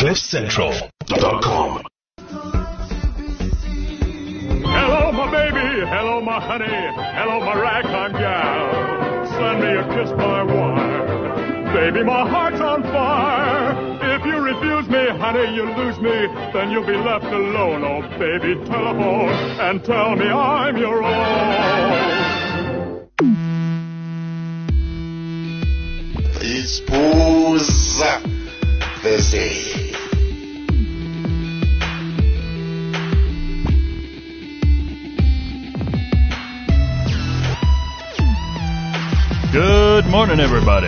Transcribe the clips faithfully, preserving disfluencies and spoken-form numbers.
cliff central dot com. Hello, my baby. Hello, my honey. Hello, my ragtime gal. Send me a kiss by wire. Baby, my heart's on fire. If you refuse me, honey, you lose me. Then you'll be left alone. Oh, baby, telephone and tell me I'm your own. Esposa Busy. Good morning, everybody.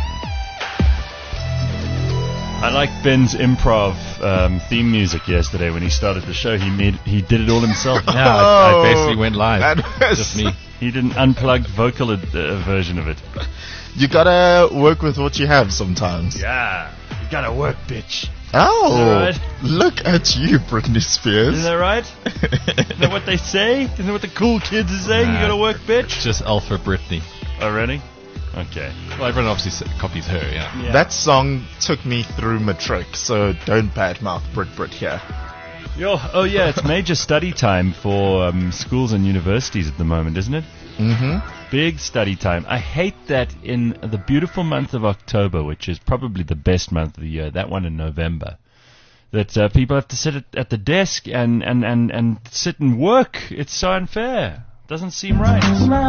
I liked Ben's improv um, theme music yesterday when he started the show. He made he did it all himself. Yeah, I, I basically went live. That was Just me. He did an unplugged vocal ad- uh, version of it. You gotta work with what you have sometimes. Yeah, you gotta work, bitch. Oh, Right. look at you, Britney Spears. Isn't that right? Isn't that what they say? Isn't that what the cool kids are saying? Nah. You gotta work, bitch. Just Alpha Britney. Oh, really? Okay. Well, everyone obviously s- copies her, yeah. Yeah. That song took me through matric, so don't badmouth Brit Brit here. Yo, oh yeah, it's major study time for um, schools and universities at the moment, isn't it? Mm-hmm. Big study time. I hate that in the beautiful month of October, which is probably the best month of the year, that one in November, that uh, people have to sit at, at the desk and, and, and, and sit and work. It's so unfair. Doesn't seem right.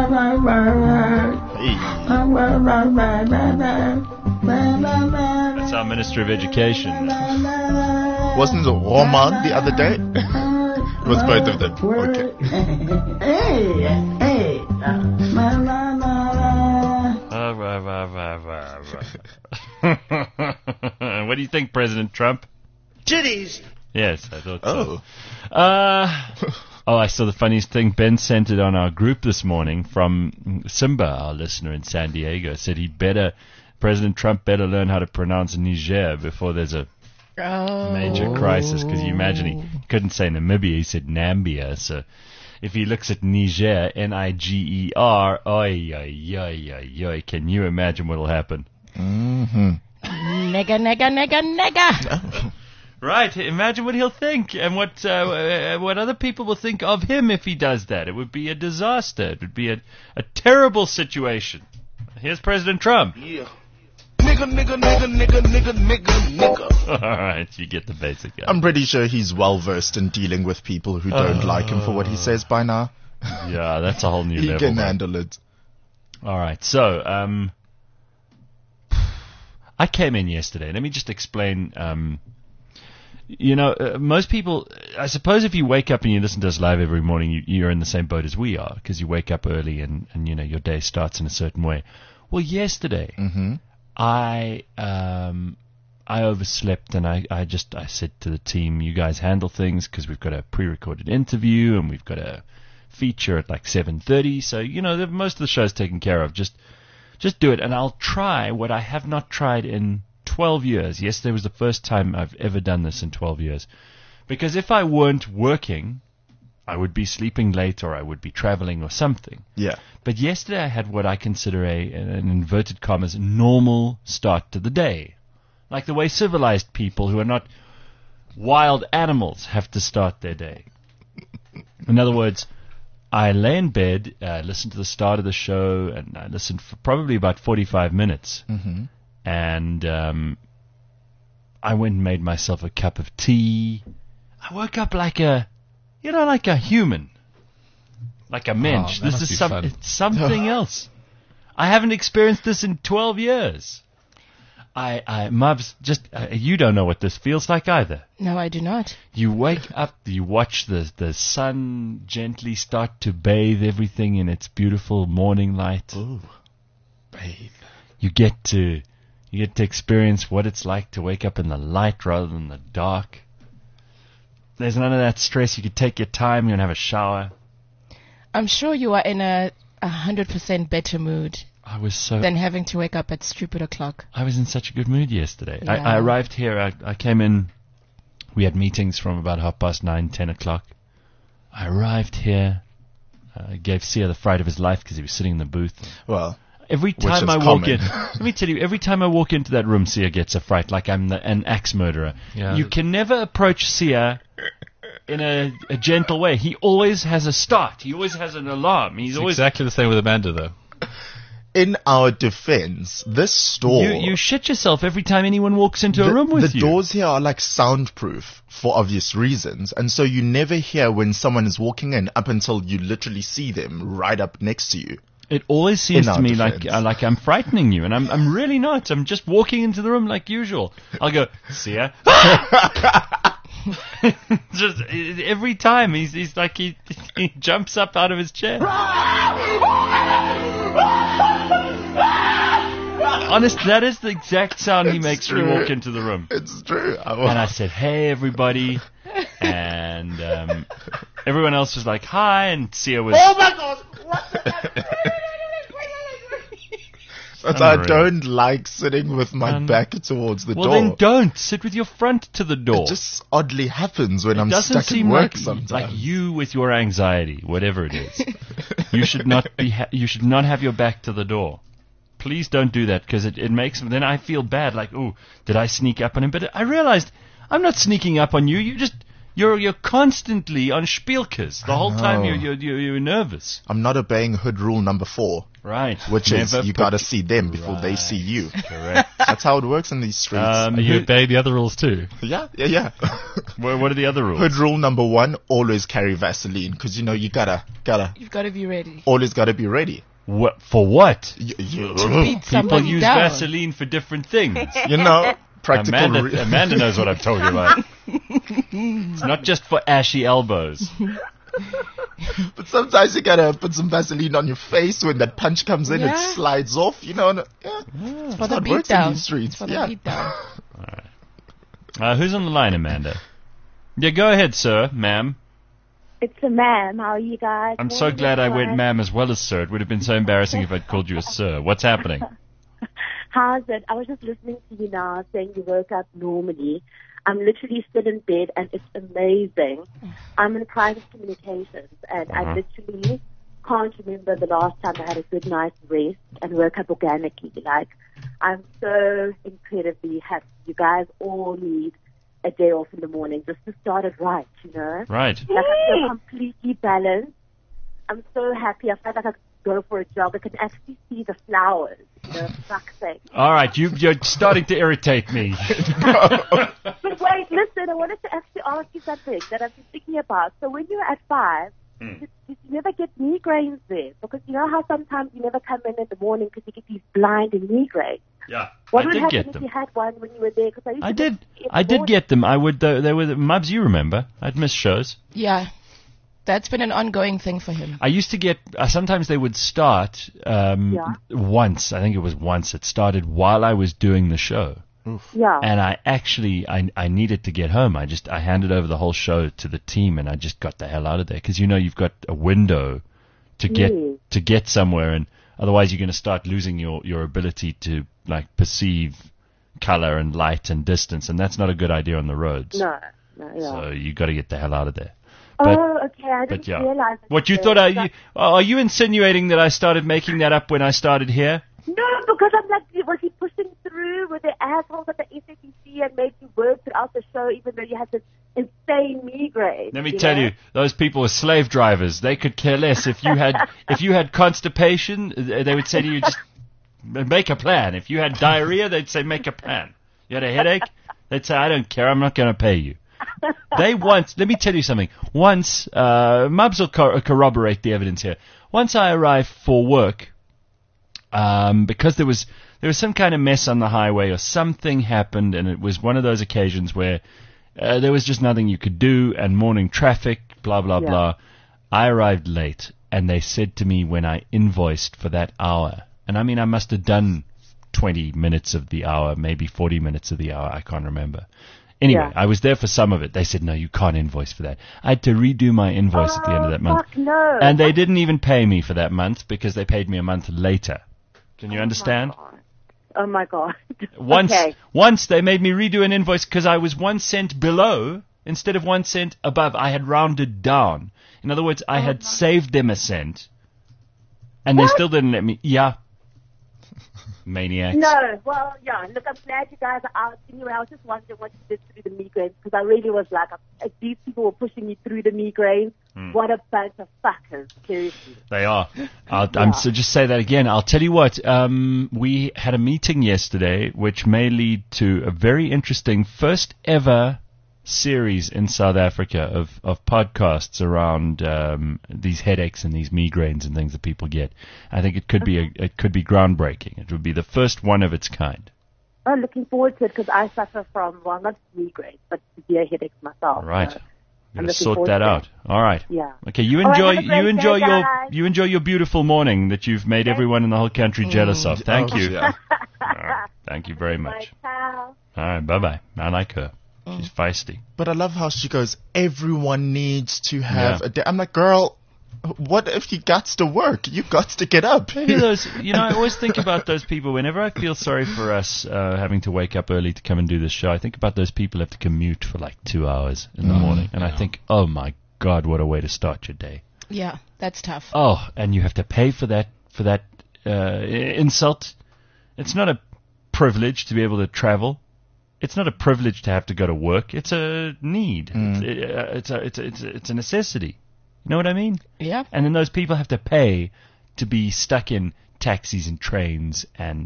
Hey. That's our Minister of Education. Wasn't it Roman the other day? It was both of them. Ah, rah, rah, rah, rah, rah. What do you think, President Trump? Titties. Yes, I thought Oh. so. Uh, oh, I saw the funniest thing. Ben sent it on our group this morning from Simba, our listener in San Diego. Said he'd better, President Trump better learn how to pronounce Niger before there's a major crisis. Because you imagine he couldn't say Namibia, he said Nambia. So if he looks at Niger, N I G E R, oi, oi, oi, oi, oi, can you imagine what'll happen? Mm-hmm. Nigga, nigga, nigga, nigga. Right, imagine what he'll think and what uh, uh, what other people will think of him if he does that. It would be a disaster. It would be a, a terrible situation. Here's President Trump. Yeah. Nigga, nigga, nigga, nigga, nigga, nigga, nigga. All right, you get the basic idea. I'm pretty sure he's well versed in dealing with people who don't like him for what he says by now. Yeah, that's a whole new He level. can man. handle it. All right, so um, I came in yesterday. Let me just explain. Um, you know, uh, most people, I suppose if you wake up and you listen to us live every morning, you, you're in the same boat as we are, because you wake up early and, and, you know, your day starts in a certain way. Well, yesterday, Mm-hmm. I um, I overslept, and I, I just I said to the team, you guys handle things, because we've got a pre-recorded interview, and we've got a feature at like seven thirty, so, you know, the, most of the show's taken care of. Just just do it, and I'll try what I have not tried in twelve years. Yesterday was the first time I've ever done this in twelve years. Because if I weren't working, I would be sleeping late or I would be traveling or something. Yeah. But yesterday I had what I consider a, an inverted commas, normal start to the day. Like the way civilized people who are not wild animals have to start their day. In other words, I lay in bed, uh, listened to the start of the show, and I listened for probably about forty-five minutes. Mm-hmm. And um, I went and made myself a cup of tea. I woke up like a, you know, like a human, like a mensch. that this must is be some, fun. it's something else. I haven't experienced this in twelve years. I, I, Mavs, just uh, you don't know what this feels like either. No, I do not. You wake up, you watch the the sun gently start to bathe everything in its beautiful morning light. Ooh. Bathe. You get to you get to experience what it's like to wake up in the light rather than the dark. There's none of that stress. You can take your time. You can have a shower. I'm sure you are in a a hundred percent better mood I was so than having to wake up at stupid o'clock. I was in such a good mood yesterday. I, Yeah. I arrived here. I, I came in. We had meetings from about half past nine, ten o'clock. I arrived here. I gave Sia the fright of his life because he was sitting in the booth. Well, Every time is I walk common. in, let me tell you, every time I walk into that room, Sia gets a fright like I'm the, an axe murderer. Yeah. You can never approach Sia in a, a gentle way. He always has a start. He always has an alarm. He's It's always exactly the same with Amanda, though. In our defense, this store... you, you shit yourself every time anyone walks into the, a room with the you. doors here are like soundproof for obvious reasons, and so you never hear when someone is walking in up until you literally see them right up next to you. It always seems In to our me like defense. uh, like I'm frightening you, and I'm I'm really not. I'm just walking into the room like usual. I'll go, Sia. Just uh, every time he's he's like he he jumps up out of his chair. Honest, that is the exact sound he It's makes when you true. walk into the room. It's true. I And I said, "Hey, everybody," and um, everyone else was like, "Hi," and Sia was. Oh my God! What the But I Unreal. don't like sitting with my Um, back towards the Well, door. then don't sit with your front to the door. It just oddly happens when It I'm doesn't stuck seem at work like, sometimes. like you with your anxiety, whatever it is. You should not be. Ha- you should not have your back to the door. Please don't do that because it, it makes. Then I feel bad. Like, oh, did I sneak up on him? But I realized I'm not sneaking up on you. You just you're you're constantly on spielkes the whole time. know. You're, you're you're you're nervous. I'm not obeying hood rule number four, Right. which is Never you put- gotta see them before they Right. see you. Correct. That's how it works in these streets. Um, You who- obey the other rules, too. yeah, yeah, yeah. what, what are the other rules? Hood rule number one: always carry Vaseline, because you know you gotta gotta You've got to be ready. always gotta be ready. What, for what? You, you, Beat People somebody use down. Vaseline for different things. you know, practical. Amanda, re- Amanda knows what I'm talking about. It's not just for ashy elbows. But sometimes you gotta put some Vaseline on your face when that punch comes in. Yeah. It slides off. You know. and, Yeah, For the how it beat works in down. these streets. For the Yeah. beat down. Uh, who's on the line, Amanda? Yeah, go ahead, sir, ma'am. It's a ma'am. How are you guys? I'm so Morning, glad I went everyone. ma'am as well as sir. It would have been so embarrassing if I'd called you a sir. What's happening? How's it? I was just listening to you now saying you woke up normally. I'm literally still in bed and it's amazing. I'm in private communications and Uh-huh. I literally can't remember the last time I had a good night's rest and woke up organically. Like, I'm so incredibly happy. You guys all need a day off in the morning just to start it right, you know? Right. Like I feel completely balanced. I'm so happy. I feel like I could go for a jog. I can actually see the flowers. You know, fuck's sake. All right, you, you're starting to irritate me. But wait, listen, I wanted to actually ask you something that I've been thinking about. So when you were at five, Hmm. did, did you never get migraines there? Because you know how sometimes you never come in in the morning because you get these blind and migraines. Yeah, What I would did happen get if them. you had one when you were there? Cause I, used I to did. get in the I did morning. get them. I would. Uh, they were Mubs. You remember? I'd miss shows. Yeah. That's been an ongoing thing for him. I used to get. Uh, sometimes they would start. Um, Yeah. Once, I think it was once. It started while I was doing the show, Yeah. and I actually I I needed to get home. I just I handed over the whole show to the team, and I just got the hell out of there because you know you've got a window to get Yes. to get somewhere, and otherwise you're going to start losing your your ability to like perceive color and light and distance, and that's not a good idea on the roads. No. No, yeah. So you got to get the hell out of there. But, oh, okay. I but didn't yeah. realize. that What you there thought? Are was you are you insinuating that I started making that up when I started here? No, because I'm like, was he pushing through with the assholes at the S A P C and made you work throughout the show even though you had this insane migraine? Let me you tell know? you, those people were slave drivers. They could care less. If you had if you had constipation, uh, they would say to you, just make a plan. If you had diarrhea, they'd say make a plan. You had a headache, they'd say I don't care. I'm not going to pay you. They once, let me tell you something. Once, uh, Mubs will cor- corroborate the evidence here. Once I arrived for work, um, because there was there was some kind of mess on the highway or something happened, and it was one of those occasions where uh, there was just nothing you could do, and morning traffic, blah blah Yeah. blah. I arrived late, and they said to me when I invoiced for that hour, and I mean I must have done twenty minutes of the hour, maybe forty minutes of the hour, I can't remember. Anyway, Yeah. I was there for some of it. They said, no, you can't invoice for that. I had to redo my invoice at the end of that Oh, month. fuck no. And they didn't even pay me for that month because they paid me a month later. Can you understand? Oh my god. Once, Okay. once they made me redo an invoice because I was one cent below instead of one cent above. I had rounded down. In other words, I had saved them a cent, and they What? still didn't let me. Yeah, Maniacs. No, well, yeah, look, I'm glad you guys are out. Anyway, I was just wondering what you did through the migraines, because I really was like, if these people were pushing me through the migraines, Hmm. what a bunch of fuckers, seriously. They are. I'll, I'm so just say that again. I'll tell you what. Um, we had a meeting yesterday, which may lead to a very interesting first ever series in South Africa of, of podcasts around um, these headaches and these migraines and things that people get. I think it could be a, it could be groundbreaking. It would be the first one of its kind. I'm looking forward to it because I suffer from, well, not migraines, but severe headaches myself. All right. So We're I'm going to looking sort forward that to out. it. All right. Yeah. Okay, you All right, enjoy have a great you enjoy day, your guys. you enjoy your beautiful morning that you've made everyone in the whole country jealous of. Thank Oh, you. yeah. All right. Thank you very much. Bye, ciao. All right, bye bye. I like her. She's feisty. But I love how she goes, everyone needs to have Yeah. a day. I'm like, girl, what if you got to work? You got to get up. Maybe those, you know, I always think about those people whenever I feel sorry for us uh, having to wake up early to come and do this show. I think about those people who have to commute for like two hours in the morning, and I think, oh my God, what a way to start your day. Yeah, that's tough. Oh, and you have to pay for that for that uh, i- insult. It's not a privilege to be able to travel. It's not a privilege to have to go to work. It's a need. It's, it, uh, it's a it's a, it's a, it's a necessity. You know what I mean? Yeah. And then those people have to pay to be stuck in taxis and trains and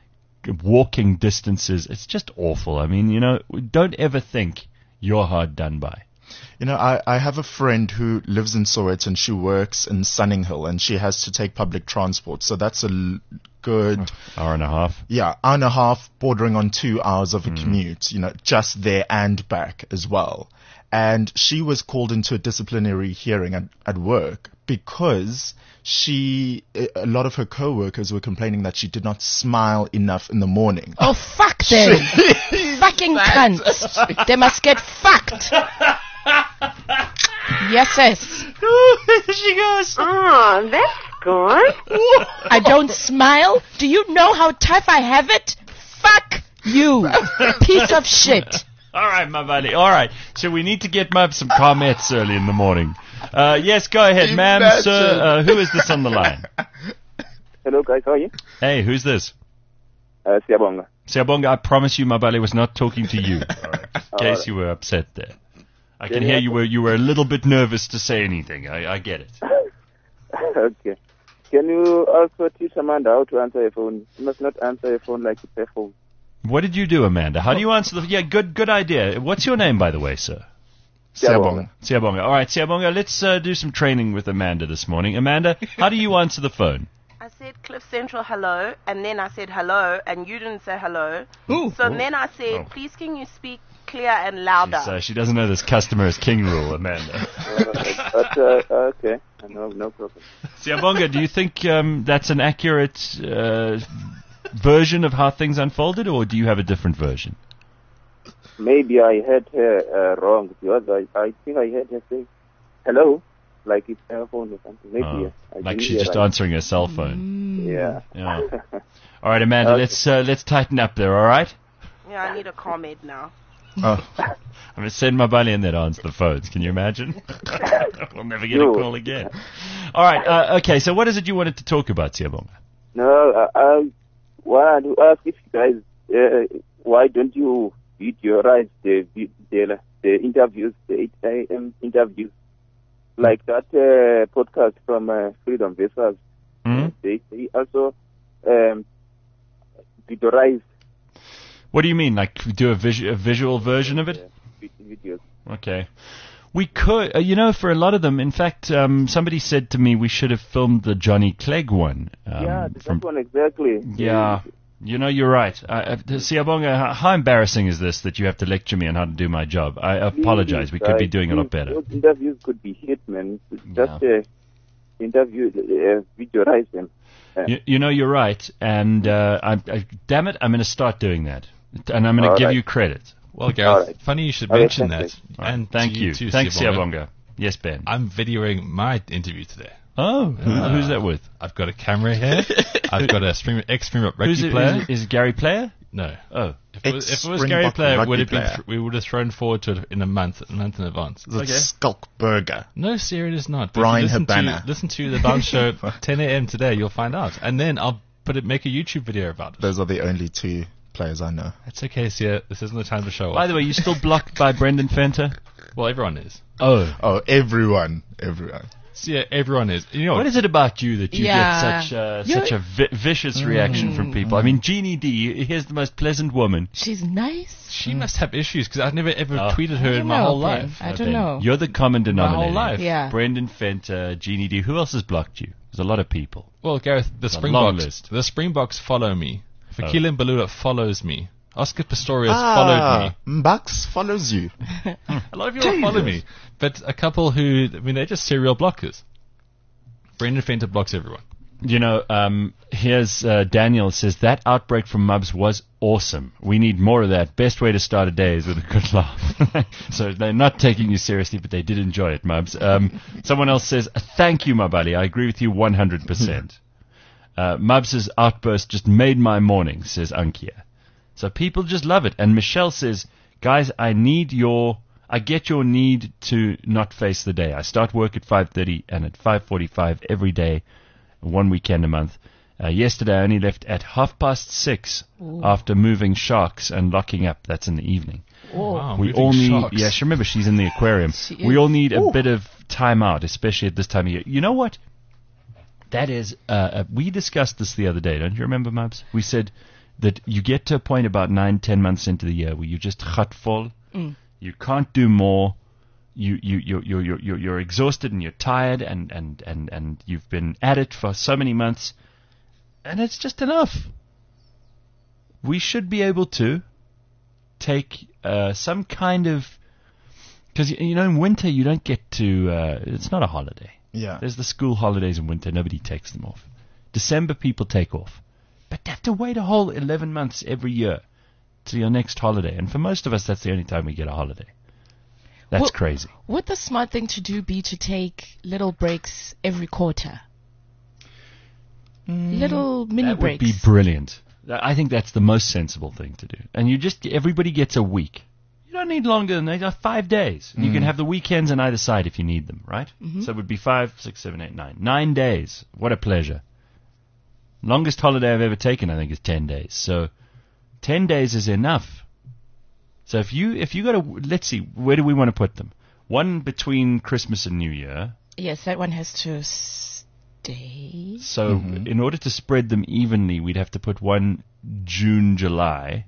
walking distances. It's just awful. I mean, you know, don't ever think you're hard done by. You know, I, I have a friend who lives in Soweto and she works in Sunninghill and she has to take public transport. So that's a l- good, Hour and a half. yeah, hour and a half, bordering on two hours of a commute, you know, just there and back as well. And she was called into a disciplinary hearing at, at work because she, a lot of her co-workers were complaining that she did not smile enough in the morning. Oh, fuck them. Fucking cunts. They must get fucked. Yes, yes. She goes. Oh, that's good. I don't smile. Do you know how tough I have it? Fuck you. Piece of shit. All right, my buddy. All right. So we need to get Mub some comments early in the morning. Uh, yes, go ahead, ma'am, Imagine. sir. Uh, who is this on the line? Hello guys, how are you? Hey, who's this? Uh, Siyabonga. Siabonga, I promise you, my buddy was not talking to you. All right. In case you were upset there. I can hear you were you were a little bit nervous to say anything. I, I get it. Okay. Can you also teach Amanda how to answer a phone? You must not answer a phone like it's a phone. What did you do, Amanda? How do you answer the... Yeah, good good idea. What's your name, by the way, sir? Siyabonga. Siabonga. All right, Siabonga, let's uh, do some training with Amanda this morning. Amanda, how do you answer the phone? I said Cliff Central hello, and then I said hello, and you didn't say hello. Ooh. So then I said, please can you speak clear and louder? So she doesn't know this customer is king rule, Amanda. Uh, but, uh, okay. No, no problem. Siabonga, do you think um, that's an accurate uh, version of how things unfolded, or do you have a different version? Maybe I heard her uh, wrong because I, I think I heard her say hello, like it's her phone or something. Maybe Oh, uh, I like didn't she's hear just right. answering her cell phone. Yeah. Yeah. All right, Amanda, Okay. let's uh, let's tighten up there, all right? Yeah, I need a comment now. Oh, I'm going to send my buddy in there to answer the phones. Can you imagine? We'll never get a No. call again. All right, uh, okay, so what is it you wanted to talk about, Siabonga? No, I, I wanted to ask if you guys, uh, why don't you videoize the, vi- the the interviews, the eight a.m. interviews, like that uh, podcast from uh, Freedom Vessels? Hmm? They, they also um, videoize What do you mean, like do a, visu- a visual version of it? uh, vi- videos. Okay. We could, uh, you know, for a lot of them, in fact, um, somebody said to me we should have filmed the Johnny Clegg one. Um, yeah, that from, one exactly. yeah, you know, you're right. Uh, uh, Siabonga, how, how embarrassing is this that you have to lecture me on how to do my job? I apologize. We could be doing a lot better. Those interviews could be hit, man. Just uh, interview, uh, videoize them. Uh, You, you know, you're right, and uh, I, I, damn it, I'm going to start doing that, and I'm going to All give right. you credit. Well, Gareth, Alright. funny you should Okay, mention thanks, that. And And thank to you. too, Thanks, Siyabonga. Siabonga. Yes, Ben. I'm videoing my interview today. Oh, who, who's that with? I've got a camera here. I've got a stream, ex-Springbok rugby Who's it, player. is, it- is it Gary Player? No. Oh, If it was, if it was Gary Ex-Springbok Player, it would have rugby been player. th- we would have thrown forward to it in a month, a month in advance. it's Skulk Burger. No, Siri, it is not. But if Brian you listen Habana. to, listen to the Bounce Show ten a.m. today, you'll find out. And then I'll put it, make a YouTube video about it. Those are the only two players I know. It's okay, Sia. This isn't the time to show off. By the way, you still blocked by Brendan Fenter? Well, everyone is. Oh. Oh, everyone. Everyone. Sia, everyone is. You know What is it about you that you Yeah. get such uh, You're- such a vi- vicious reaction from people? I mean, Jeannie D, here's the most pleasant woman. She's nice. She must have issues because I've never ever Oh. tweeted I her don't in my know, whole Ben. life. I Uh, don't Ben, know. You're the common denominator. life. Yeah. Brendan Fenter, Jeannie D. Who else has blocked you? There's a lot of people. Well, Gareth, the a long Springboks, list. the Springboks follow me. Oh. Fakilin Balula follows me. Oscar Pistorius Ah, followed me. Mbux follows you. A lot of people follow me, but a couple who, I mean, they're just serial blockers. Brendan Fenter blocks everyone. You know, um, here's uh, Daniel says, that outbreak from Mubs was awesome. We need more of that. Best way to start a day is with a good laugh. So they're not taking you seriously, but they did enjoy it, Mubs. Um, someone else says, thank you, Mabali. I agree with you one hundred percent. Uh, Mubs' outburst just made my morning, says Ankia. So people just love it. And Michelle says, guys, I need your... I get your need to not face the day. I start work at five thirty and at five forty-five every day, one weekend a month. Uh, yesterday I only left at half past six after moving sharks and locking up. That's in the evening. Wow, we moving all need... sharks. Yeah, she, remember, she's in the aquarium. She We is. all need a bit of time out, especially at this time of year. You know what? That is... Uh, uh, we discussed this the other day. Don't you remember, Mubs? We said that you get to a point about nine, ten months into the year where you just full. Mm. You can't do more. You you you you you you you're exhausted and you're tired and, and, and, and you've been at it for so many months, and it's just enough. We should be able to take uh, some kind of, because you know in winter you don't get to. Uh, it's not a holiday. Yeah. There's the school holidays in winter. Nobody takes them off. December people take off, but they have to wait a whole eleven months every year to your next holiday. And for most of us, that's the only time we get a holiday. That's Well, crazy. Would the smart thing to do be to take little breaks every quarter? Little mini That would breaks. be brilliant. Th- I think that's the most sensible thing to do. And you just, everybody gets a week. You don't need longer than that. Uh, Five days. You can have the weekends on either side if you need them, right? So it would be five, six, seven, eight, nine. Nine days. What a pleasure. Longest holiday I've ever taken, I think, is ten days. So ten days is enough. So if you if you got to, let's see, where do we want to put them? One between Christmas and New Year. Yes, that one has to stay. So in order to spread them evenly, we'd have to put one June, July.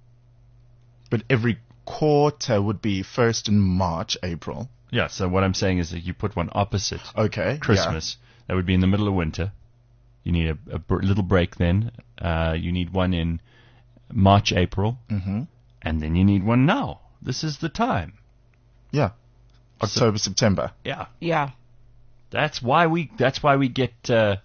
But every quarter would be first in March, April. Yeah. So what I'm saying is that you put one opposite Okay. Christmas. That would be in the middle of winter. You need a, a br- little break then. Uh, you need one in March, April. Yeah. Mm-hmm. And then you need one now. This is the time. Yeah. October, September. Yeah. Yeah. That's why we. That's why we get. Uh,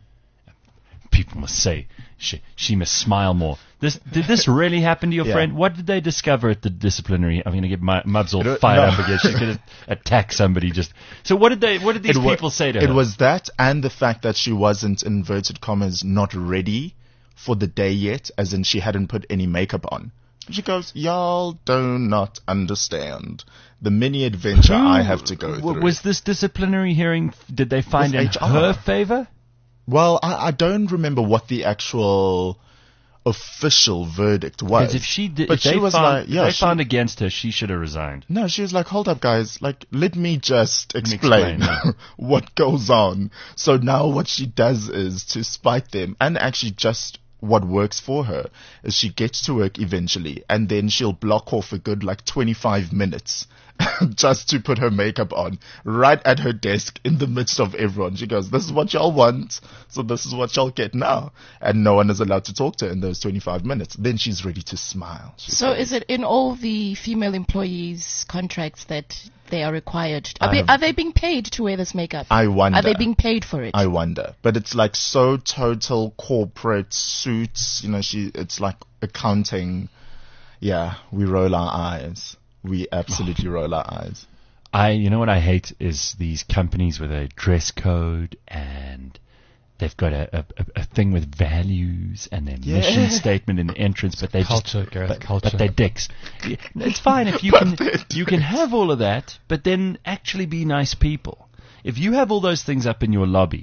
people must say she. She must smile more. This did this really happen to your Yeah. friend? What did they discover at the disciplinary? I'm going to get my Mubs all It wa- fired no. up again. She's going to attack somebody. Just so. What did they? What did these It wa- people say to her? It was that and the fact that she wasn't, in inverted commas, not ready for the day yet, as in she hadn't put any makeup on. She goes, y'all do not understand the mini adventure I have to go W- through. Was this disciplinary hearing? Did they find With in H R. her favor? Well, I, I don't remember what the actual official verdict was. Because if she did, but if she they was found, like, if yeah, they she- found against her, she should have resigned. No, she was like, hold up, guys. Like, let me just me explain, explain, yeah. what goes on. So now what she does is to spite them, and actually just what works for her is she gets to work eventually, and then she'll block off a good like twenty-five minutes just to put her makeup on right at her desk in the midst of everyone. She goes, this is what y'all want, so this is what y'all get now. And no one is allowed to talk to her in those twenty-five minutes. Then she's ready to smile. She So says. is it in all the female employees' contracts that they are required? Are, I they, have- are they being paid to wear this makeup? I wonder. Are they being paid for it? I wonder, but it's like so total corporate suits. You know, she. It's like accounting. Yeah, we roll our eyes. We absolutely roll our eyes. I, you know what I hate is these companies with a dress code and they've got a, a, a thing with values and their Yeah. mission statement in the entrance, but they Culture, just, Gareth, but, culture. but they're dicks. Yeah, it's fine if you But can, they're you can have all of that, but then actually be nice people. If you have all those things up in your lobby,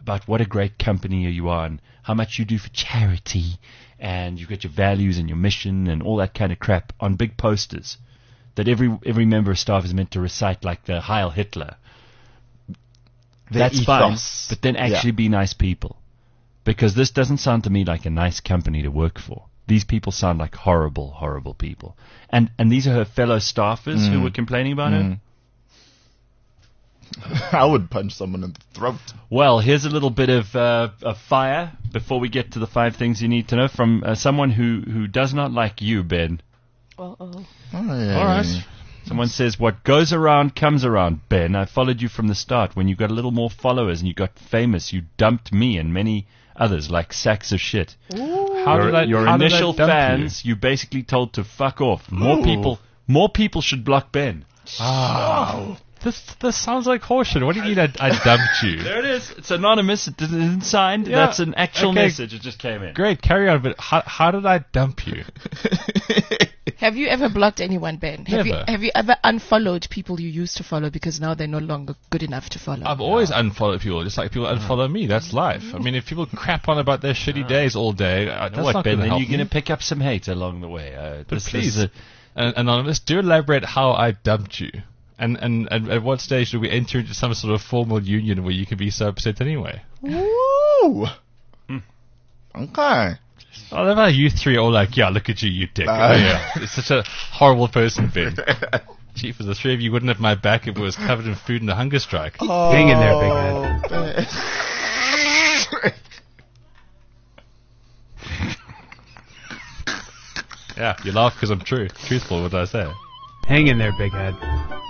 about what a great company you are and how much you do for charity, and you've got your values and your mission and all that kind of crap on big posters that every every member of staff is meant to recite like the Heil Hitler. Their That's fine, ethos. but then actually Yeah. be nice people. Because this doesn't sound to me like a nice company to work for. These people sound like horrible, horrible people. And and these are her fellow staffers who Mm. were complaining about her? Mm. I would punch someone in the throat. Well, here's a little bit of, uh, of fire before we get to the five things you need to know from uh, someone who, who does not like you, Ben. Uh-oh. Oh, yeah. All right. Someone says, what goes around comes around, Ben. I followed you from the start. When you got a little more followers and you got famous, you dumped me and many others like sacks of shit. How your did I, your how did I initial dump fans, you? basically told to fuck off. More Ooh. people more people should block Ben. you? Ah. This this sounds like horseshit. What do you mean I, I dumped you? There it is. It's anonymous. It isn't signed. Yeah. That's an actual Okay. message. It just came in. Great, carry on. But how how did I dump you? Have you ever blocked anyone, Ben? Have you Never. have you ever unfollowed people you used to follow because now they're no longer good enough to follow? I've always unfollowed people, just like people unfollow me. That's life. I mean, if people crap on about their shitty days all day, uh, You that's know what, not Ben? going to Then help you're going me. to pick up some hate along the way. Uh, But this, please, this is a, An- Anonymous, do elaborate how I dumped you. And, and and at what stage do we enter into some sort of formal union where you can be so upset anyway? Woo! Okay. I love how you three are all like, yeah, look at you, you dick. Uh, oh, yeah. It's such a horrible person, Ben. Chief, if the three of you wouldn't have my back if it was covered in food and a hunger strike. Hang in there, big head. Yeah, you laugh because I'm true. Truthful, what did I say? Hang in there, big head.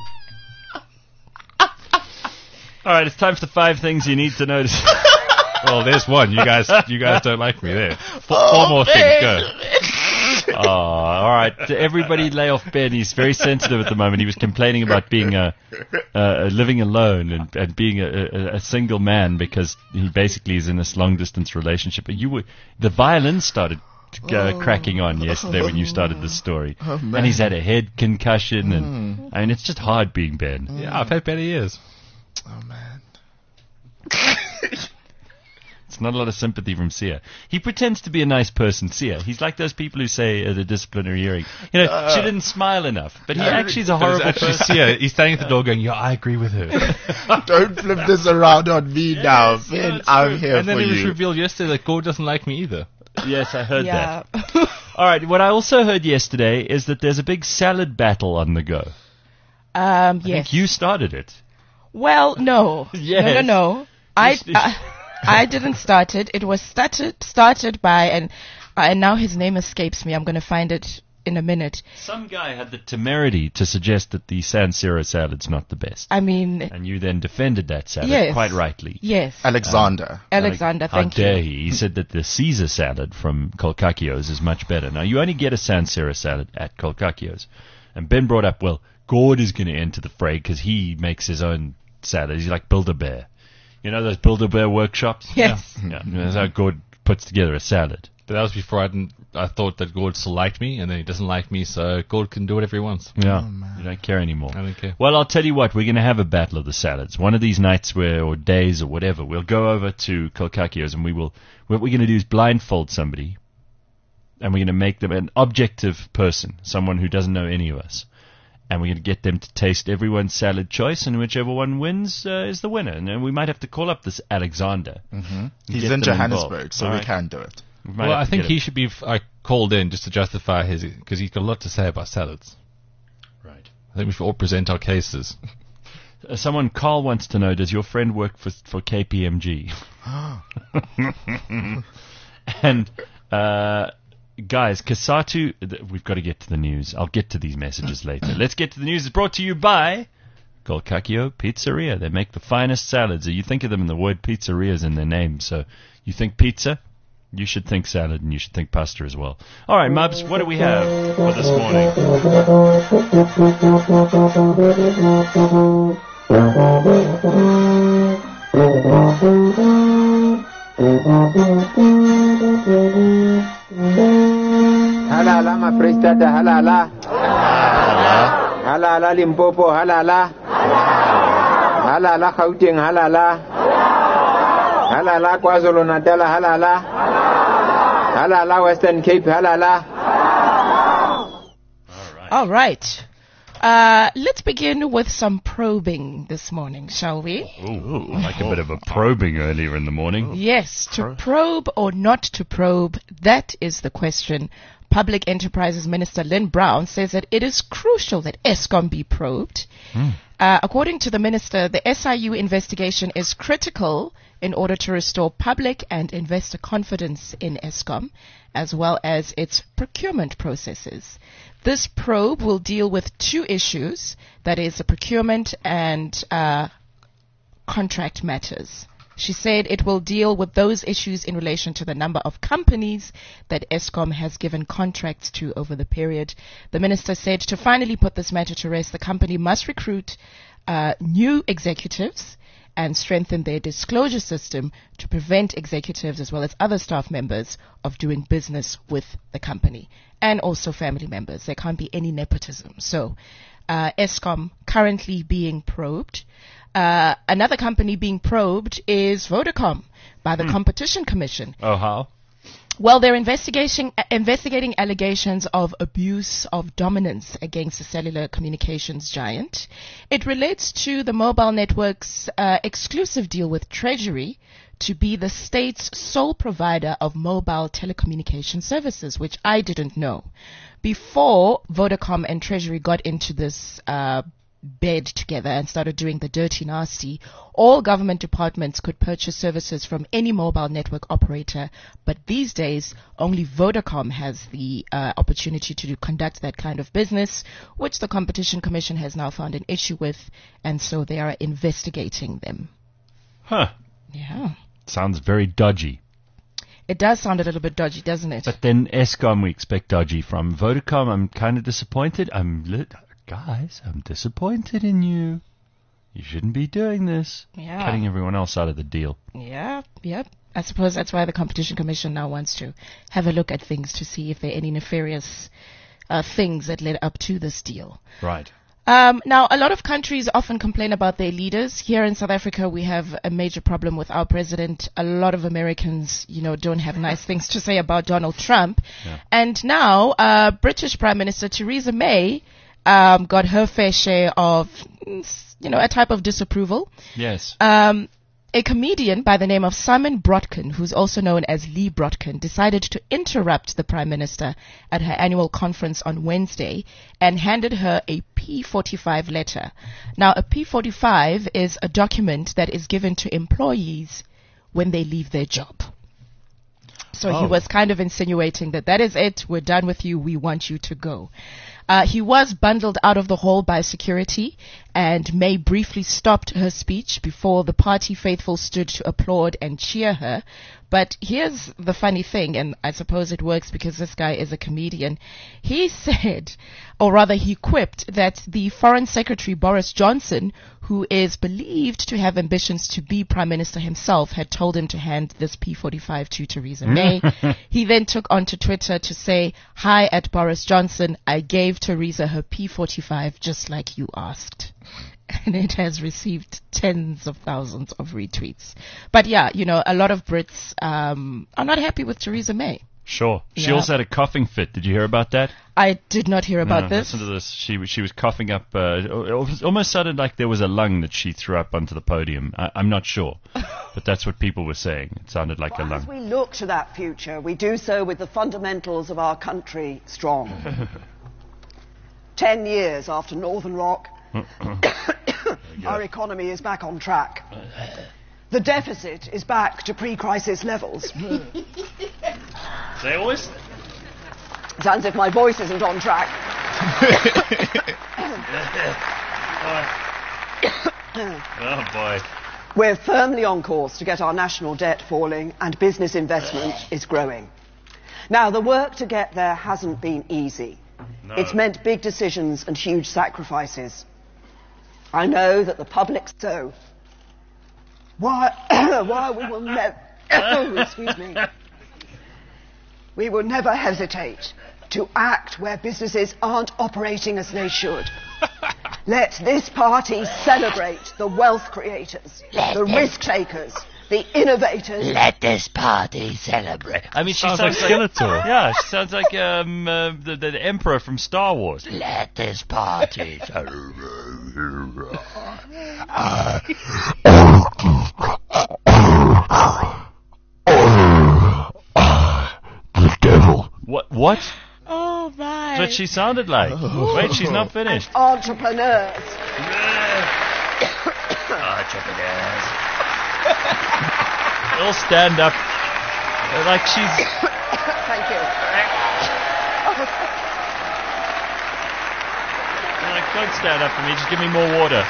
all right, it's time for the five things you need to know. To Well, there's one. You guys you guys don't like me there. Four, four more things, go. Oh, all right. To everybody lay off Ben. He's very sensitive at the moment. He was complaining about being a, uh, living alone and, and being a, a, a single man because he basically is in this long distance relationship. But you were, the violin started uh, cracking on yesterday when you started this story. Oh, man. And he's had a head concussion. And I mean, it's just hard being Ben. Yeah, I've had better years. Oh, man. It's not a lot of sympathy from Sia. He pretends to be a nice person, Sia. He's like those people who say at a disciplinary hearing, you know, she didn't smile enough. But he actually is a But it's horrible actually person. Sia. He's standing at the door going, yeah, I agree with her. Don't flip this around on me now, Ben. it's I'm true. here And then for it was you. revealed yesterday that Gord doesn't like me either. Yes, I heard yeah. that. All right, what I also heard yesterday is that there's a big salad battle on the go. um. I Yes. think you started it. Well, no. Yes. No, no, no. I, Yes. I, I didn't start it. It was started started by, and uh, and now his name escapes me. I'm going to find it in a minute. Some guy had the temerity to suggest that the San Siro salad's not the best. I mean, And you then defended that salad, Yes. quite rightly. yes. Alexander. Alexander, How thank dare you. he? He said that the Caesar salad from Kolkakio's is much better. Now, you only get a San Siro salad at Kolkakio's. And Ben brought up, well, Gord is going to enter the fray because he makes his own salad. He's like Build-A-Bear. You know those Build-A-Bear workshops? Yes. Yeah. yeah. That's how Gord puts together a salad. But that was before I didn't. I thought that Gord still liked me, and then he doesn't like me, so Gord can do whatever he wants. Yeah. You don't care anymore. I don't care. Well, I'll tell you what, we're going to have a battle of the salads. One of these nights where, or days or whatever, we'll go over to Kolkakio's and we will, what we're going to do is blindfold somebody and we're going to make them an objective person, someone who doesn't know any of us. And we're going to get them to taste everyone's salad choice, and whichever one wins uh, is the winner. And then we might have to call up this Alexander. Mm-hmm. He's Get in them Johannesburg, involved. so All we right. can do it. We might Well, have I to think get he him. should be f- uh, called in just to justify his, because he's got a lot to say about salads. Right. I think we should all present our cases. Uh, someone, Carl, wants to know, does your friend work for for K P M G? And, uh, guys, Kasatu, th- we've got to get to the news. I'll get to these messages later. Let's get to the news. It's brought to you by Kolkakio Pizzeria. They make the finest salads. You think of them and the word pizzeria is in their name. So you think pizza, you should think salad, and you should think pasta as well. All right, Mubs, what do we have for this morning? Halala Mafrestata halala. Halala Limpopo halala. Halala Gauteng halala. Halala KwaZulu Natal, halala. Halala Western Cape, halala. All right. Uh, let's begin with some probing this morning, shall we? Ooh, like a bit of a probing earlier in the morning. Yes, to probe or not to probe, that is the question. Public Enterprises Minister Lynn Brown says that it is crucial that Eskom be probed. Mm. Uh, according to the minister, the S I U investigation is critical in order to restore public and investor confidence in Eskom, as well as its procurement processes. This probe will deal with two issues, that is, the procurement and uh, contract matters. She said it will deal with those issues in relation to the number of companies that Eskom has given contracts to over the period. The minister said to finally put this matter to rest, the company must recruit uh, new executives and strengthen their disclosure system to prevent executives as well as other staff members of doing business with the company, and also family members. There can't be any nepotism. So uh, Eskom currently being probed. Uh, another company being probed is Vodacom by the hmm. Competition Commission. Oh, how? Well, they're investigating uh, investigating allegations of abuse of dominance against the cellular communications giant. It relates to the mobile network's uh, exclusive deal with Treasury to be the state's sole provider of mobile telecommunication services, which I didn't know. Before Vodacom and Treasury got into this uh bed together and started doing the dirty nasty, all government departments could purchase services from any mobile network operator, but these days only Vodacom has the uh, opportunity to do, conduct that kind of business, which the Competition Commission has now found an issue with, and so they are investigating them. Huh. Yeah. Sounds very dodgy. It does sound a little bit dodgy, doesn't it? But then Eskom we expect dodgy from. Vodacom, I'm kind of disappointed. I'm lit. Guys, I'm disappointed in you. You shouldn't be doing this. Yeah. Cutting everyone else out of the deal. Yeah, yep. I suppose that's why the Competition Commission now wants to have a look at things to see if there are any nefarious uh, things that led up to this deal. Right. Um, now, a lot of countries often complain about their leaders. Here in South Africa, we have a major problem with our president. A lot of Americans, you know, don't have nice things to say about Donald Trump. Yeah. And now, uh, British Prime Minister Theresa May Um, got her fair share of, you know, a type of disapproval. Yes. Um, a comedian by the name of Simon Brodkin, who's also known as Lee Brodkin, decided to interrupt the Prime Minister at her annual conference on Wednesday and handed her a P forty-five letter. Now, a P forty-five is a document that is given to employees when they leave their job. So oh. he was kind of insinuating that that is it, we're done with you, we want you to go. Uh, he was bundled out of the hall by security, and May briefly stopped her speech before the party faithful stood to applaud and cheer her. But here's the funny thing, and I suppose it works because this guy is a comedian. He said, or rather he quipped, that the Foreign Secretary Boris Johnson, who is believed to have ambitions to be Prime Minister himself, had told him to hand this P forty-five to Theresa May. He then took onto Twitter to say, "Hi at Boris Johnson, I gave Theresa her P forty-five just like you asked." And it has received tens of thousands of retweets. But yeah, you know, a lot of Brits um, are not happy with Theresa May. Sure. She Yeah. also had a coughing fit. Did you hear about that? I did not hear about no, this. Listen to this. She was- she was coughing up. Uh, it almost sounded like there was a lung that she threw up onto the podium. I, I'm not sure, but that's what people were saying. It sounded like a As lung. we look to that future, we do so with the fundamentals of our country strong. Ten years after Northern Rock, our economy is back on track. The deficit is back to pre-crisis levels. They always. Sounds as if my voice isn't on track. Oh boy. We're firmly on course to get our national debt falling and business investment is growing. Now, the work to get there hasn't been easy. No. It's meant big decisions and huge sacrifices. I know that the public so. Why, why we will never, oh, excuse me. We will never hesitate to act where businesses aren't operating as they should. Let this party celebrate the wealth creators, the risk takers, the innovators. Let this party celebrate. I mean, she Sounds sounds, like like Skeletor. Yeah, she sounds like um uh, the, the the Emperor from Star Wars. Let this party The devil. What? What? Oh my! That's what she sounded like. Wait, she's not finished. Entrepreneurs. Entrepreneurs. They'll stand up uh, like she's. Thank you. They're like, don't stand up for me. Just give me more water.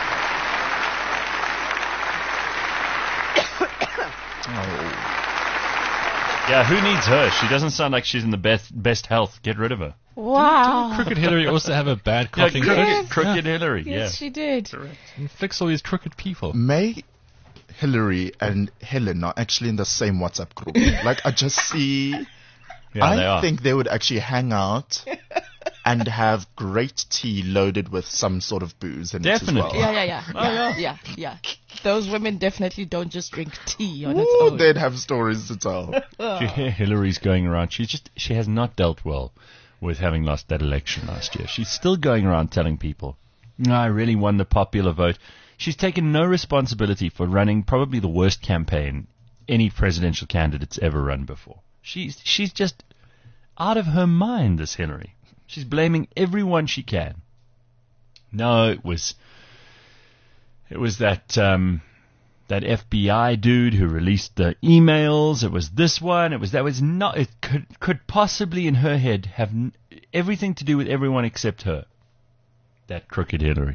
Oh. Yeah, who needs her? She doesn't sound like she's in the best best health. Get rid of her. Wow. Crooked Hillary also have a bad Yeah, coughing crooked, fit? crooked Yeah. Hillary. Yes, Yeah. she did. Inflicts all these crooked people. May Hillary and Helen are actually in the same WhatsApp group. Like, I just see. Yeah, I they are. think they would actually hang out and have great tea loaded with some sort of booze in Definitely. it as well. Yeah, yeah, yeah. Oh, yeah, yeah, yeah. Those women definitely don't just drink tea on its Ooh, own. they'd have stories to tell. You hear Hillary's going around. She's just she has not dealt well with having lost that election last year. She's still going around telling people, "No, I really won the popular vote." She's taken no responsibility for running probably the worst campaign any presidential candidate's ever run before. She's she's just out of her mind, this Hillary. She's blaming everyone she can. No, it was it was that um, that F B I dude who released the emails. It was this one. It was that. It was not. It could could possibly in her head have n- everything to do with everyone except her. That crooked Hillary.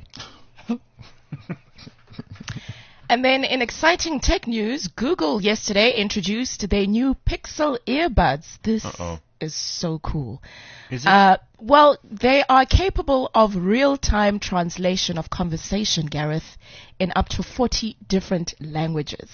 And then in exciting tech news, Google yesterday introduced their new Pixel earbuds. This Uh-oh. is so cool. Is it? Uh, well, they are capable of real-time translation of conversation, Gareth, in up to forty different languages.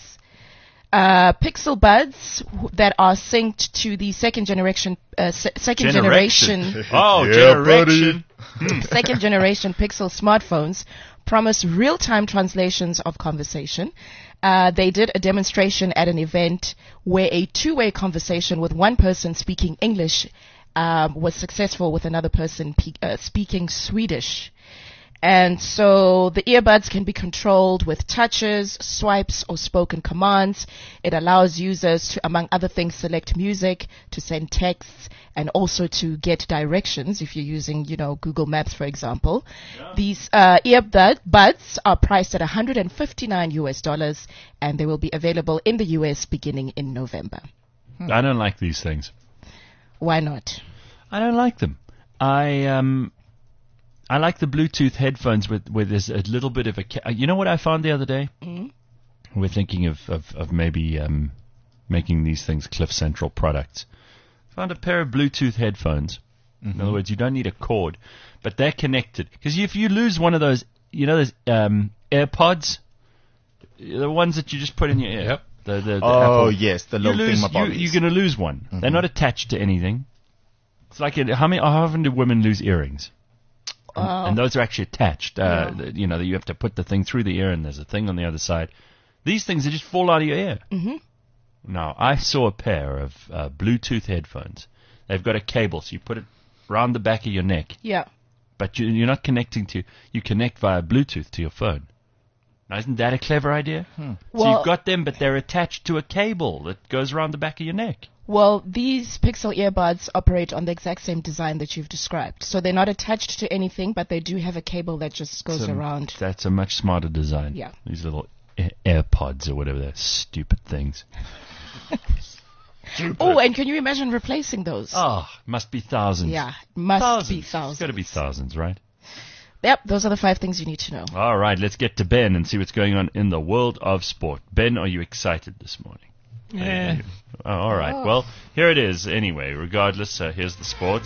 Uh, Pixel buds w- that are synced to the second generation, uh, se- second generation, Oh, Yeah, generation. second generation Pixel smartphones promise real-time translations of conversation. Uh, they did a demonstration at an event where a two-way conversation with one person speaking English um, was successful with another person pe- uh, speaking Swedish. And so the earbuds can be controlled with touches, swipes, or spoken commands. It allows users to, among other things, select music, to send texts, and also to get directions if you're using, you know, Google Maps, for example. Yeah. These uh, earbuds are priced at one hundred fifty-nine U S dollars, and they will be available in the U S beginning in November. I don't like these things. Why not? I don't like them. I um. I like the Bluetooth headphones with where there's a little bit of a. Ca- you know what I found the other day? Mm-hmm. We're thinking of of, of maybe um, making these things Cliff Central products. Found a pair of Bluetooth headphones. Mm-hmm. In other words, you don't need a cord, but they're connected. Because if you lose one of those, you know, those um, AirPods, the ones that you just put in your ear. Yep. The, the, the Oh, Apple. yes, the You little lose, you, thingamabobbies. you're going to lose one. Mhm. They're not attached to anything. It's like a, how many? How often do women lose earrings? And, Oh. and those are actually attached. Uh, Yeah. th- You know, that you have to put the thing through the ear, and there's a thing on the other side. These things, they just fall out of your ear. Mm-hmm. Now, I saw a pair of uh, Bluetooth headphones. They've got a cable, so you put it round the back of your neck. Yeah. But you, you're not connecting to. You connect via Bluetooth to your phone. Now, isn't that a clever idea? Hmm. So Well- you've got them, but they're attached to a cable that goes around the back of your neck. Well, these Pixel earbuds operate on the exact same design that you've described. So they're not attached to anything, but they do have a cable that just goes So around. That's a much smarter design. Yeah. These little Air- AirPods or whatever they're stupid things. Oh, and can you imagine replacing those? Oh, must be thousands. Yeah, must thousands. be thousands. It's got to be thousands, right? Yep, those are the five things you need to know. All right, let's get to Ben and see what's going on in the world of sport. Ben, are you excited this morning? Yeah. Oh, all right. Oh. Well, here it is. Anyway, regardless, uh, here's the sports.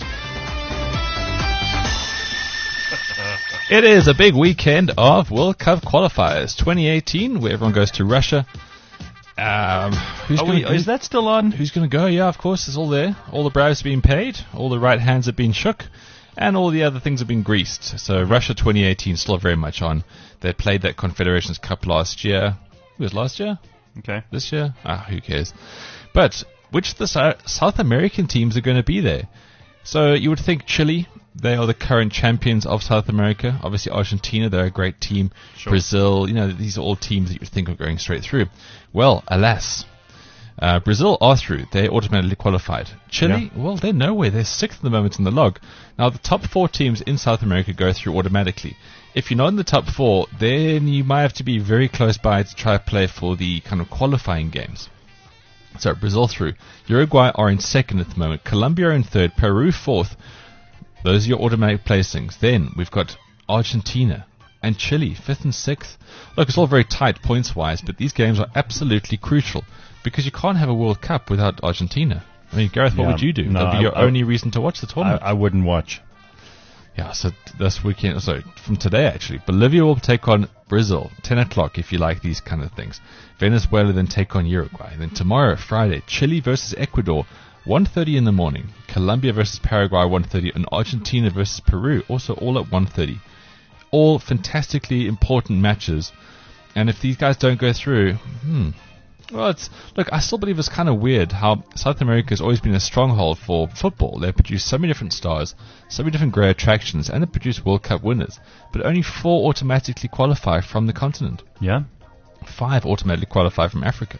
It is a big weekend of World Cup qualifiers twenty eighteen, where everyone goes to Russia. Um, who's Are gonna, we, who's, is that still on? who's going to go? Yeah, of course, it's all there. All the brows have been paid, all the right hands have been shook, and all the other things have been greased. So Russia twenty eighteen still very much on. They played that Confederations Cup last year. It was last year? Okay. This year? Ah, who cares? But which of the Sou- South American teams are going to be there? So you would think Chile, they are the current champions of South America. Obviously Argentina, they're a great team. Sure. Brazil, you know, these are all teams that you would think are going straight through. Well, alas. Uh, Brazil are through. They automatically qualified. Chile, Yeah. well, they're nowhere. They're sixth at the moment in the log. Now, the top four teams in South America go through automatically. If you're not in the top four, then you might have to be very close by to try to play for the kind of qualifying games. So, Brazil through. Uruguay are in second at the moment. Colombia are in third. Peru fourth. Those are your automatic placings. Then, we've got Argentina and Chile, fifth and sixth. Look, it's all very tight points-wise, but these games are absolutely crucial because you can't have a World Cup without Argentina. I mean, Gareth, what Yeah, would you do? no, That'd be I- your I- only reason to watch the I, tournament. I wouldn't watch. Yeah, so this weekend, sorry, from today actually, Bolivia will take on Brazil, ten o'clock if you like these kind of things. Venezuela then take on Uruguay. Then tomorrow, Friday, Chile versus Ecuador, one thirty in the morning. Colombia versus Paraguay, one thirty, and Argentina versus Peru, also all at one thirty. All fantastically important matches. And if these guys don't go through, hmm, well, it's look. I still believe it's kind of weird how South America has always been a stronghold for football. They produce so many different stars, so many different great attractions, and they produce World Cup winners. But only four automatically qualify from the continent. Yeah. Five automatically qualify from Africa.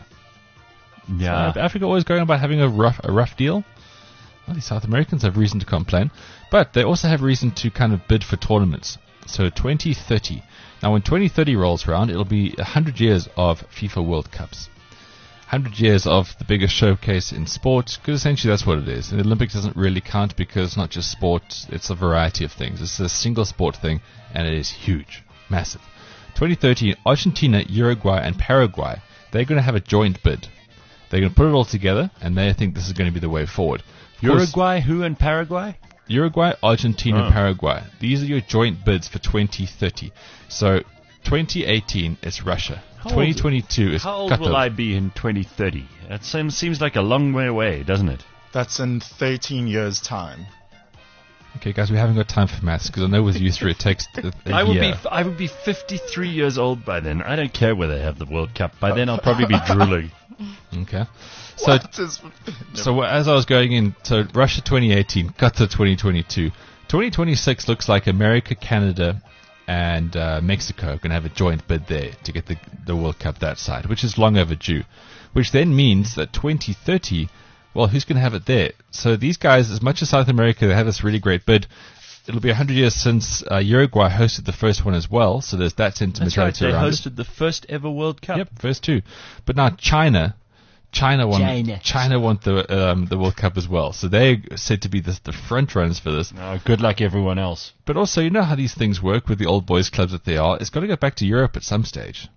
Yeah. So Africa always going about having a rough, a rough deal. Well, the South Americans have reason to complain, but they also have reason to kind of bid for tournaments. So twenty thirty. Now, when twenty thirty rolls around, it'll be one hundred years of FIFA World Cups. one hundred years of the biggest showcase in sport, because essentially that's what it is. And the Olympics doesn't really count because it's not just sport, it's a variety of things. It's a single sport thing, and it is huge, massive. twenty thirty, Argentina, Uruguay, and Paraguay, they're going to have a joint bid. They're going to put it all together, and they think this is going to be the way forward. Of course, Uruguay, who and Paraguay? Uruguay, Argentina, Oh. and Paraguay. These are your joint bids for twenty thirty. So, twenty eighteen is Russia. How twenty old- twenty-two is How old Qatar. will I be in twenty thirty? That seems, seems like a long way away, doesn't it? That's in thirteen years' time. Okay, guys, we haven't got time for maths because I know with you three it takes a, a I would year. be f- I would be fifty-three years old by then. I don't care whether they have the World Cup. By then I'll probably be drooling. Okay. So, What is- so as I was going in, so Russia twenty eighteen, Qatar twenty twenty-two. twenty twenty-six looks like America, Canada, and uh, Mexico are going to have a joint bid there to get the, the World Cup that side, which is long overdue. Which then means that twenty thirty, well, who's going to have it there? So these guys, as much as South America, they have this really great bid. It'll be one hundred years since uh, Uruguay hosted the first one as well, so there's that That's right. sentimentality They around it. hosted the first ever World Cup. Yep, first two. But now China, China want China. China want the um, the World Cup as well. So they're said to be the, the front runners for this. Oh, good luck everyone else. But also, you know how these things work with the old boys clubs that they are. It's got to go back to Europe at some stage.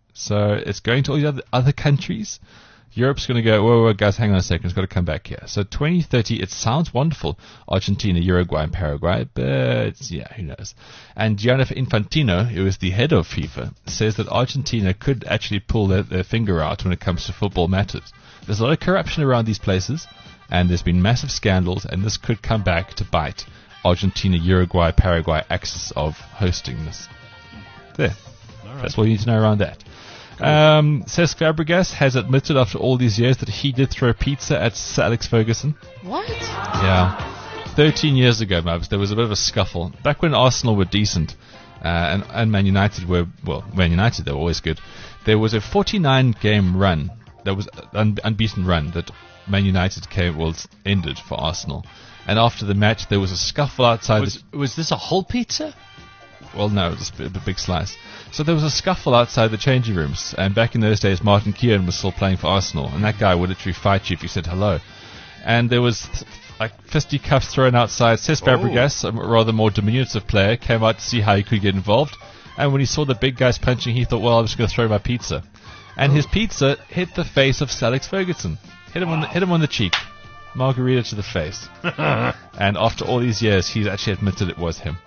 So it's going to all the other, other countries. Europe's going to go, whoa, whoa, guys, hang on a second. It's got to come back here. So twenty thirty, it sounds wonderful. Argentina, Uruguay, and Paraguay. But, yeah, who knows. And Gianni Infantino, who is the head of FIFA, says that Argentina could actually pull their, their finger out when it comes to football matters. There's a lot of corruption around these places, and there's been massive scandals, and this could come back to bite Argentina, Uruguay, Paraguay access of hosting this. There. That's all you need to know around that. Um, Cesc Fabregas has admitted after all these years that he did throw pizza at Sir Alex Ferguson. What? Yeah. thirteen years ago, Mubs, there was a bit of a scuffle. Back when Arsenal were decent, uh, and, and Man United were, well, Man United, they were always good. There was a forty-nine game run, that was an unbeaten run, that Man United came, well, ended for Arsenal. And after the match, there was a scuffle outside. Was, was this a whole pizza? Well, no, it was a, bit, a big slice. So there was a scuffle outside the changing rooms, and back in those days, Martin Keown was still playing for Arsenal, and that guy would literally fight you if you said hello. And there was like fisticuffs thrown outside. Cesc Fabregas, a rather more diminutive player, came out to see how he could get involved, and when he saw the big guys punching, he thought, well, I'm just going to throw my pizza. And his pizza hit the face of Sir Alex Ferguson. Hit him, on the, hit him on the cheek. Margarita to the face. And after all these years, he's actually admitted it was him.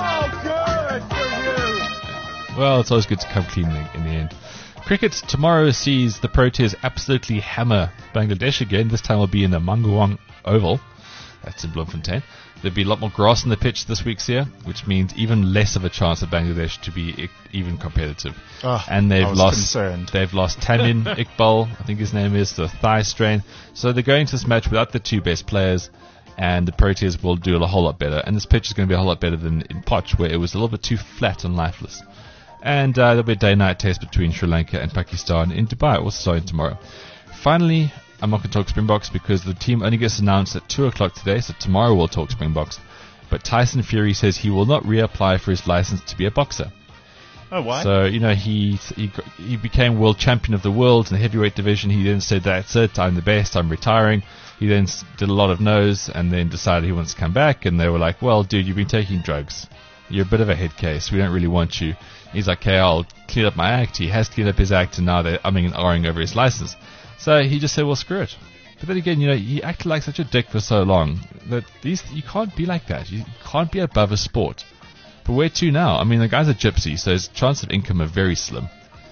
Well, it's always good to come clean in the, in the end. Cricket tomorrow sees the Proteas absolutely hammer Bangladesh again. This time will be in the Manguwang Oval. That's in Bloemfontein. There'll be a lot more grass on the pitch this week's here, which means even less of a chance of Bangladesh to be e- even competitive. Oh, and they've I was lost concerned. they've lost Tamin Iqbal, I think his name is, the thigh strain. So they're going to this match without the two best players, and the Proteas will do a whole lot better. And this pitch is going to be a whole lot better than in Poch, where it was a little bit too flat and lifeless. And uh, there'll be a day-night test between Sri Lanka and Pakistan in Dubai, also starting tomorrow. Finally, I'm not going to talk Springboks because the team only gets announced at two o'clock today, so tomorrow we'll talk Springboks. But Tyson Fury says he will not reapply for his license to be a boxer. Oh, why? So, you know, he, he he became world champion of the world in the heavyweight division. He then said, that's it, I'm the best, I'm retiring. He then did a lot of no's and then decided he wants to come back. And they were like, well, dude, you've been taking drugs. You're a bit of a head case. We don't really want you. He's like, okay, I'll clean up my act. He has cleaned up his act, and now they're umming and ahhing over his license. So he just said, well, screw it. But then again, you know, he acted like such a dick for so long that these you can't be like that. You can't be above a sport. But where to now? I mean, the guy's a gypsy, so his chance of income are very slim.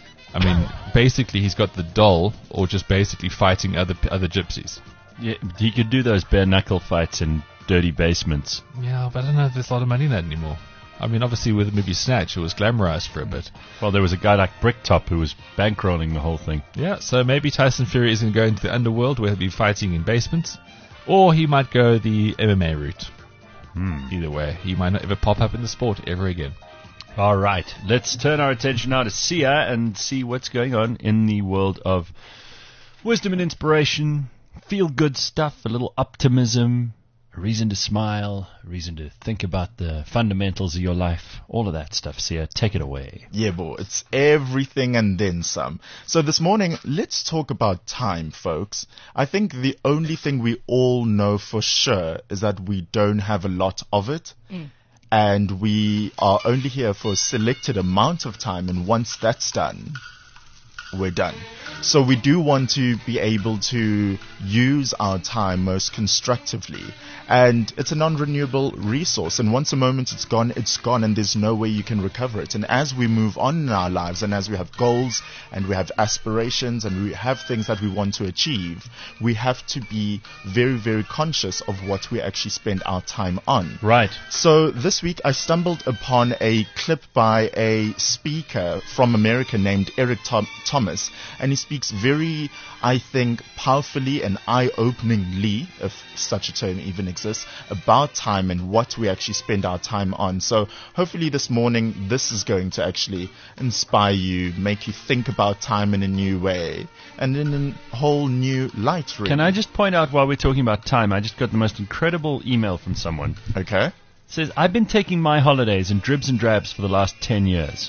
I mean, basically, he's got the doll, or just basically fighting other other gypsies. Yeah, he could do those bare knuckle fights in dirty basements. Yeah, but I don't know if there's a lot of money in that anymore. I mean, obviously with maybe Snatch, it was glamorized for a bit. Well, there was a guy like Bricktop who was bankrolling the whole thing. Yeah, so maybe Tyson Fury is going to go into the underworld where he'll be fighting in basements, or he might go the M M A route. Hmm. Either way, he might not ever pop up in the sport ever again. All right, let's turn our attention now to Sia and see what's going on in the world of wisdom and inspiration, feel-good stuff, a little optimism, a reason to smile, a reason to think about the fundamentals of your life, all of that stuff. Sia, take it away. Yeah, boy, it's everything and then some. So this morning, let's talk about time, folks. I think the only thing we all know for sure is that we don't have a lot of it. Mm. And we are only here for a selected amount of time, and once that's done, we're done. So we do want to be able to use our time most constructively. And it's a non-renewable resource. And once a moment it's gone, it's gone, and there's no way you can recover it. And as we move on in our lives, and as we have goals, and we have aspirations, and we have things that we want to achieve, we have to be very, very conscious of what we actually spend our time on. Right. So this week I stumbled upon a clip by a speaker from America named Eric Tom- Thomas, and he speaks very, I think, powerfully and eye-openingly, if such a term even exists, about time and what we actually spend our time on. So hopefully this morning this is going to actually inspire you, make you think about time in a new way and in a whole new light, really. Can I just point out while we're talking about time, I just got the most incredible email from someone. Okay. It says, I've been taking my holidays in dribs and drabs for the last ten years.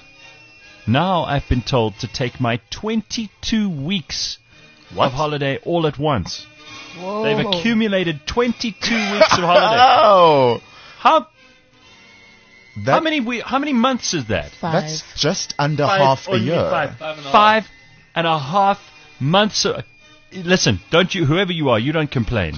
Now I've been told to take my twenty-two weeks what? of holiday all at once. Whoa. They've accumulated twenty-two weeks of holiday. Oh! How that, how many we, how many months is that? Five. That's just under Five, half a only year. Five, five, and, a five and a half months. Of, listen, don't you, whoever you are, you don't complain.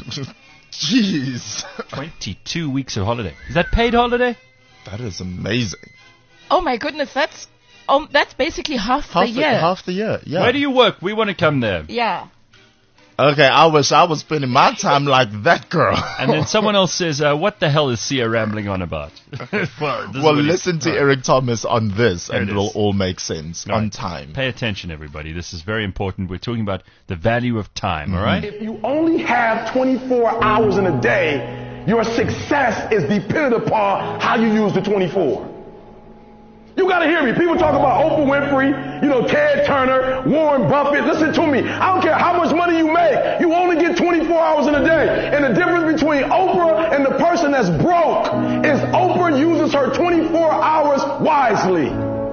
Jeez. twenty-two weeks of holiday. Is that paid holiday? That is amazing. Oh my goodness, that's um, that's basically half, Half the year. half the year, yeah. Where do you work? We want to come there. Yeah. Okay, I wish I was spending my time like that girl. And then someone else says, uh, what the hell is Sia rambling on about? well, well listen to Eric Thomas on this, there and it it'll is. all make sense All on right. time. Pay attention, everybody. This is very important. We're talking about the value of time, all right? If you only have twenty-four hours in a day, your success is dependent upon how you use the twenty-four. You gotta hear me. People talk about Oprah Winfrey, you know, Ted Turner, Warren Buffett. Listen to me. I don't care how much money you make. You only get twenty-four hours in a day. And the difference between Oprah and the person that's broke is Oprah uses her twenty-four hours wisely.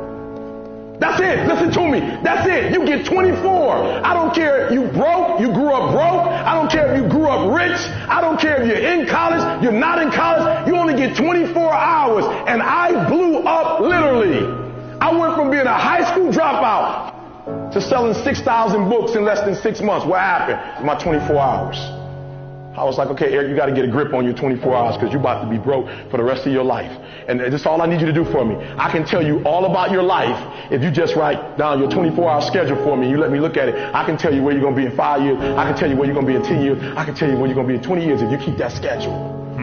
That's it. Listen to me. That's it. You get twenty-four. I don't care if you broke, you grew up broke. I don't care if you grew up rich. I don't care if you're in college, you're not in college. You only get twenty-four hours. And I blew up literally. I went from being a high school dropout to selling six thousand books in less than six months. What happened? In my twenty-four hours. I was like, okay, Eric, you got to get a grip on your twenty-four hours because you're about to be broke for the rest of your life. And this is all I need you to do for me. I can tell you all about your life if you just write down your twenty-four hour schedule for me. You let me look at it. I can tell you where you're going to be in five years. I can tell you where you're going to be in ten years. I can tell you where you're going to be in twenty years if you keep that schedule.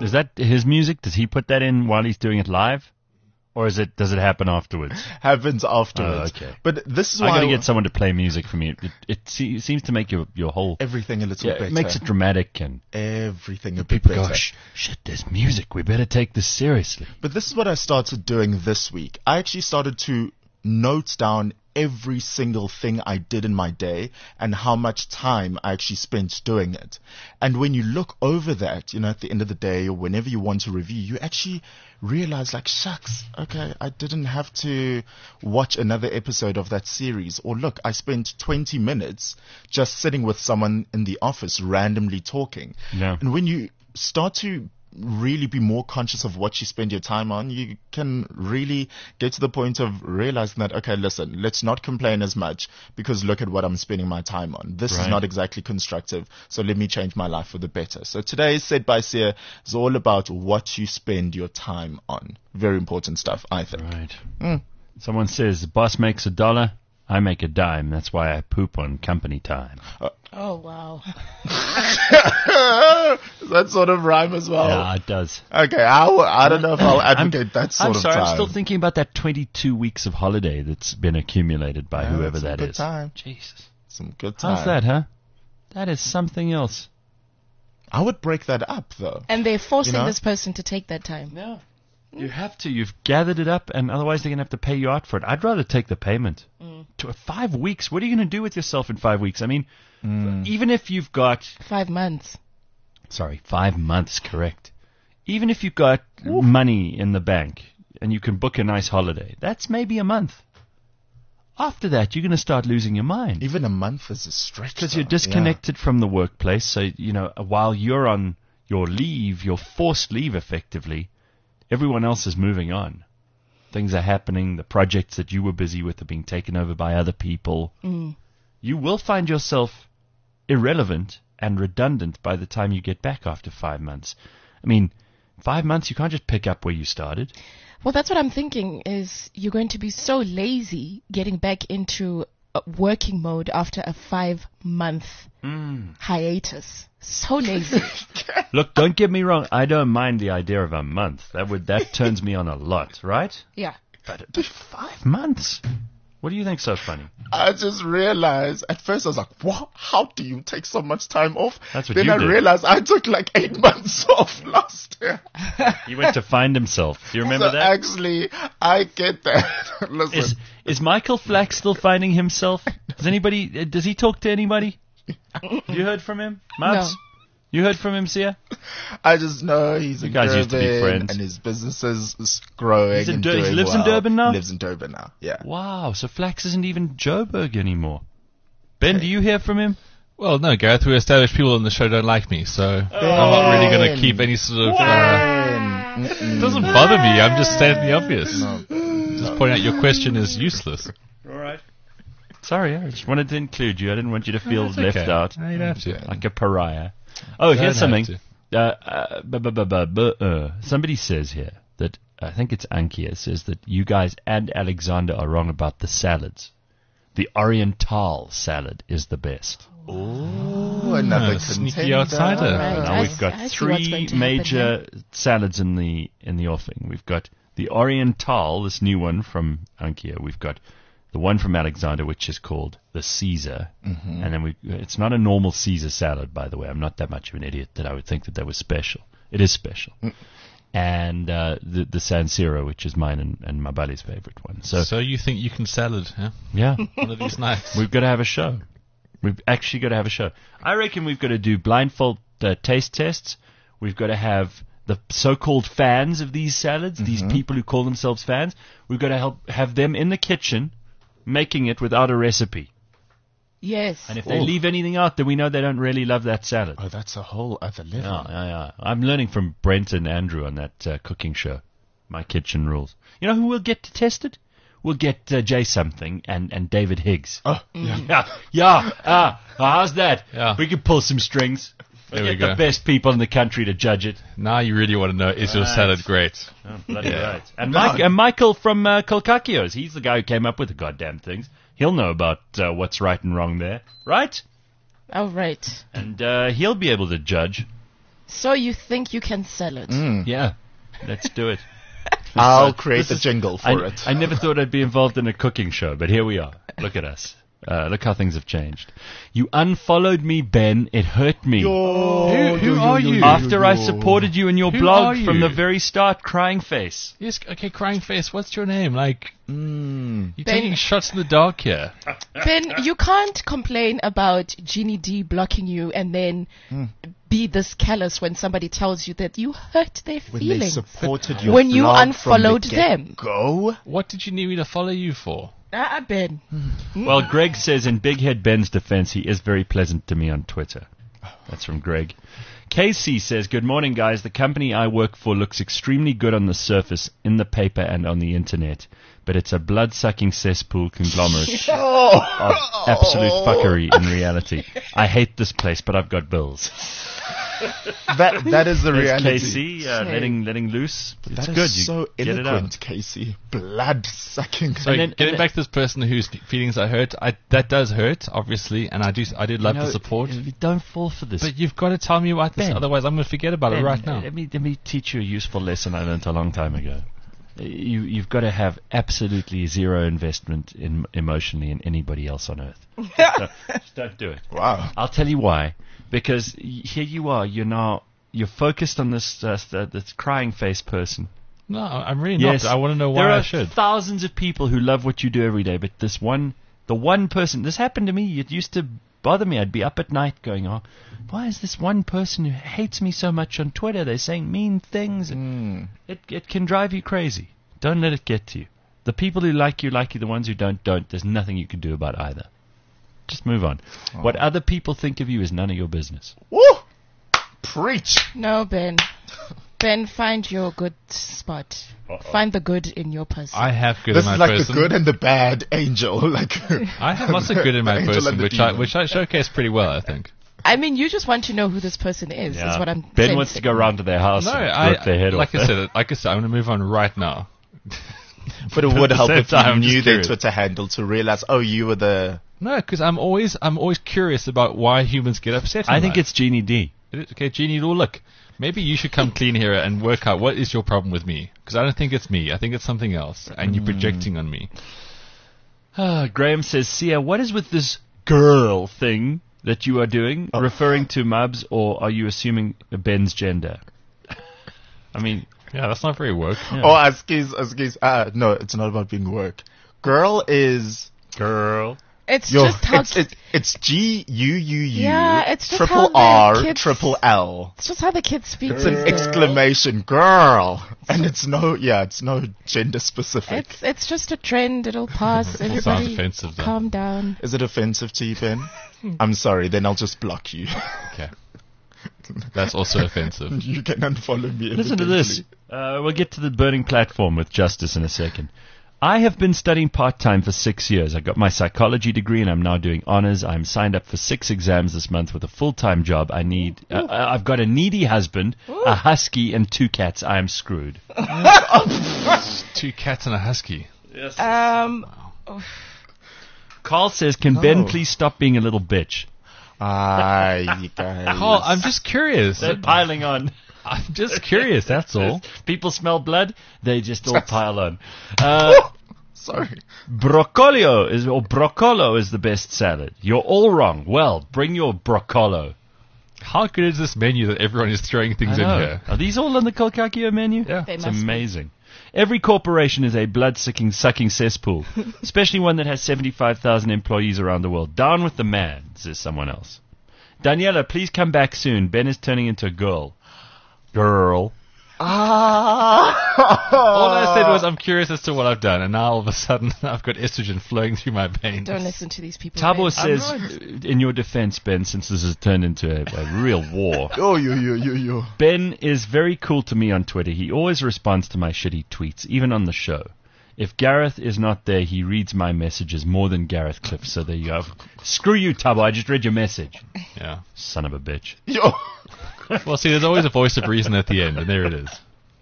Is that his music? Does he put that in while he's doing it live? Or is it? Does it happen afterwards? Happens afterwards. Oh, okay. But this is I why got to get someone to play music for me. It, it, se- seems to make your your whole everything a little yeah, better. It makes it dramatic and everything a bit people better. go, Shh, shit, there's music. We better take this seriously. But this is what I started doing this week. I actually started to note down every single thing I did in my day and how much time I actually spent doing it. And when you look over that, you know, at the end of the day or whenever you want to review, you actually realize like, shucks, okay, I didn't have to watch another episode of that series. Or look, I spent twenty minutes just sitting with someone in the office randomly talking. Yeah. And when you start to really be more conscious of what you spend your time on, you can really get to the point of realizing that, okay, listen, let's not complain as much because look at what I'm spending my time on. This Right. is not exactly constructive, so let me change my life for the better. So today, Said by Sia is all about what you spend your time on. Very important stuff, I think. Right. Mm. Someone says, the boss makes a dollar, I make a dime. That's why I poop on company time. Uh, Oh, wow. Does that sort of rhyme as well? Yeah, it does. Okay, I, w- I don't know if I'll advocate I'm, that sort I'm of sorry, time. I'm still thinking about that twenty-two weeks of holiday that's been accumulated by Yeah, whoever some that good is. time. Jesus. Some good time. How's that, huh? That is something else. I would break that up, though. And they're forcing You know? this person to take that time. Yeah. You have to. You've gathered it up, and otherwise they're going to have to pay you out for it. I'd rather take the payment. Mm. To five weeks? What are you going to do with yourself in five weeks? I mean, Mm. even if you've got... Five months. Sorry, five months, correct. Even if you've got money in the bank and you can book a nice holiday, that's maybe a month. After that, you're going to start losing your mind. Even a month is a stretch. Because though. you're disconnected from the workplace. So, you know, while you're on your leave, your forced leave effectively, everyone else is moving on. Things are happening. The projects that you were busy with are being taken over by other people. Mm. You will find yourself irrelevant and redundant by the time you get back after five months. I mean, five months, you can't just pick up where you started. Well, that's what I'm thinking is you're going to be so lazy getting back into uh, working mode after a five-month Mm. hiatus. So lazy. Look, don't get me wrong. I don't mind the idea of a month. That would that turns me on a lot, right? Yeah. But, but five months? What do you think's so funny? I just realized, at first I was like, what? How do you take so much time off? That's what then you I did. realized I took like eight months off last year. He went to find himself. Do you remember so that? actually, I get that. Listen. Is, is Michael Flack still finding himself? Does anybody, uh, does he talk to anybody? You heard from him? Mabs? No. You heard from him, Sia? I just know he's You in guys Durban used to be friends. and his business is is growing. He's in and Dur- he doing lives in well. Durban now? Lives in Durban now, yeah. Wow, so Flax isn't even Joburg anymore. Ben, do you hear from him? Well, no, Gareth, we established people on the show don't like me, so I'm not really going to keep any sort of... Uh, it doesn't bother me, I'm just stating the obvious. No. Just pointing out your question is useless. All right. Sorry, I just wanted to include you. I didn't want you to feel That's left okay. out. No, you don't have to. Like a pariah. Oh, Don't here's have something. to. Uh, uh, bu- bu- bu- bu- bu- uh, somebody says here that, I think it's Ankia, says that you guys and Alexander are wrong about the salads. The Oriental salad is the best. Oh, another Ah, sneaky contender. outsider. Right. Now I we've s- got I see what's three going to happen major salads in the in the offing. We've got the Oriental, this new one from Ankia. We've got the one from Alexander, which is called the Caesar. Mhm. And then we it's not a normal Caesar salad, by the way. I'm not that much of an idiot that I would think that that was special. It is special. Mm. And uh, the the San Siro, which is mine and, and Mabali's favorite one. So, So you think you can salad, huh? yeah, One of these nights. we've got to have a show. We've actually got to have a show. I reckon we've got to do blindfold uh, taste tests. We've got to have the so-called fans of these salads, these Mhm. people who call themselves fans. We've got to help have them in the kitchen making it without a recipe. Yes. And if they Oh. leave anything out, then we know they don't really love that salad. Oh, that's a whole other level. Yeah, yeah, yeah. I'm learning from Brent and Andrew on that uh, cooking show, My Kitchen Rules. You know who we'll get to test it? We'll get uh, Jay Something and, and David Higgs. Oh, yeah. Yeah, yeah. Ah, how's that? Yeah. We can pull some strings. There We'll we get go. the best people in the country to judge it. Now you really want to know, is your Right. salad great? Oh, bloody Yeah. right. And, Mike, and Michael from uh, Kolkakios, he's the guy who came up with the goddamn things. He'll know about uh, what's right and wrong there, right? Oh, right. And uh, he'll be able to judge. So you think you can sell it? Mm. Yeah, let's do it. I'll So, create this the is- jingle for I, it. I never thought I'd be involved in a cooking show, but here we are. Look at us. Uh, look how things have changed. You unfollowed me, Ben. It hurt me. Who, who are you? After I supported you in your Who blog are from you? the very start, Crying Face. Yes, okay, Crying Face, what's your name? Like, mm. you're Ben- taking shots in the dark here. Ben, you can't complain about Jeannie D blocking you and then Mm. be this callous when somebody tells you that you hurt their When they feelings. supported your when you blog from unfollowed the them. Go. What did you need me to follow you for? Ah, Ben. Well, Greg says in Big Head Ben's defense, he is very pleasant to me on Twitter. That's from Greg. K C says, good morning, guys. The company I work for looks extremely good on the surface, in the paper and on the internet, but it's a blood-sucking cesspool conglomerate of absolute fuckery in reality. I hate this place, but I've got bills. That that is the There's reality. K C uh, letting letting loose. It's That is good. You so get it out. eloquent, Casey. Blood sucking. So And then- getting and back to this person whose feelings I hurt, I, that does hurt, obviously, and I do. I did love You know, the support. Don't fall for this. But you've got to tell me about this, Ben. otherwise I'm going to forget about it Ben, right now. Let me let me teach you a useful lesson I learned a long time ago. You you've got to have absolutely zero investment in emotionally in anybody else on earth. Just don't, just don't do it. Wow. I'll tell you why. Because y- here you are. You're now you're focused on this uh, st- this crying face person. No, I'm really Yes, not. I want to know why there I are should. thousands of people who love what you do every day, but this one, the one person, this happened to me. It used to bother me. I'd be up at night going, "Oh, why is this one person who hates me so much on Twitter? They're saying mean things." Mm. It it can drive you crazy. Don't let it get to you. The people who like you like you. The ones who don't don't. There's nothing you can do about either. Just move on. Oh. What other people think of you is none of your business. Woo! Preach. No, Ben. Ben, find your good spot. Find the good in your person. I have good This in my is like person. the good and the bad angel. Like I have lots of good in my the angel person, and the which I demon. which I showcase pretty well, I think. I mean, you just want to know who this person is, is what I'm Ben sensing. wants to go round to their house No, and I rip their head like off. I said, like I said, I'm going to move on right now. But it would At the help same if you time, I'm just knew their curious. Twitter handle to realize, oh, you were the. No, because I'm always I'm always curious about why humans get upset. I in think life. it's Jeannie D. It is- Okay, Jeannie, well, look, maybe you should come clean here and work out what is your problem with me. Because I don't think it's me. I think it's something else. And Mm. you're projecting on me. Ah, Graham says, Sia, what is with this girl thing that you are doing, Oh. referring to Mubs, or are you assuming Ben's gender? I mean, Yeah, that's not very woke. yeah. Oh, Askies, Askies. Uh, no, it's not about being work. Girl is. girl. It's Yo, just how it's, it's, it's G U U U. Yeah, it's just triple how the R, kids- triple L. it's just how the kids speak. It's an these days. exclamation, girl, and it's no, yeah, it's no gender specific. It's it's just a trend. It'll pass. Sounds Everybody, offensive, though. calm down. Is it offensive to you, Ben? I'm sorry, then I'll just block you. Okay. That's also offensive. You can unfollow me. Listen to this. Uh, we'll get to the burning platform with Justice in a second. I have been studying part-time for six years. I got my psychology degree and I'm now doing honors. I'm signed up for six exams this month with a full-time job. I need, uh, I've got a needy husband, a husky, and two cats. I am screwed. Two cats and a husky. Um, Carl says, can No. Ben please stop being a little bitch? Ah, you guys. Carl, I'm just curious. They're piling on. I'm just curious, that's all. People smell blood, they just all pile on. Uh, Sorry. Broccolio is, or broccolo is the best salad. You're all wrong. Well, bring your broccolo. How good is this menu that everyone is throwing things I in know. here? Are these all on the Kolkakio menu? Yeah. They It's must be. amazing. Every corporation is a blood-sucking sucking cesspool, especially one that has seventy-five thousand employees around the world. Down with the man, says someone else. Daniela, please come back soon. Ben is turning into a girl. Girl. Ah. All I said was I'm curious as to what I've done, and now all of a sudden I've got estrogen flowing through my veins. don't listen to these people. Tabo Ben. says, in your defense, Ben, since this has turned into a, a real war, Oh, yo, yo, yo, yo. Ben is very cool to me on Twitter. He always responds to my shitty tweets, even on the show. If Gareth is not there, he reads my messages more than Gareth Cliff. So there you go. Screw you, Tabo. I just read your message. Yeah. Son of a bitch. Yo. Well, see, there's always a voice of reason at the end, and there it is.